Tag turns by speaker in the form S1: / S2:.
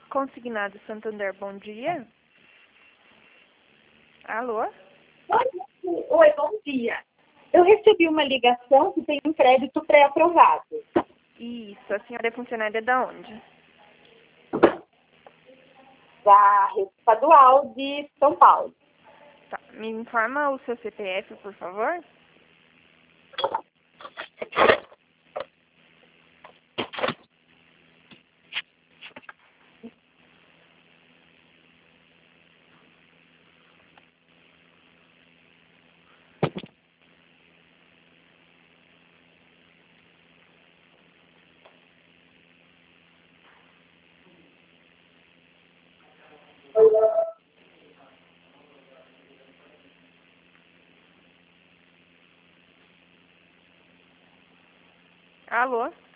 S1: Consignado Santander, bom dia. Alô?
S2: Oi, bom dia. Eu recebi uma ligação que tem um crédito pré-aprovado.
S1: Isso, a senhora é funcionária da onde?
S2: Da Rede Estadual de São Paulo.
S1: Tá. Me informa o seu CPF, por favor? Alô?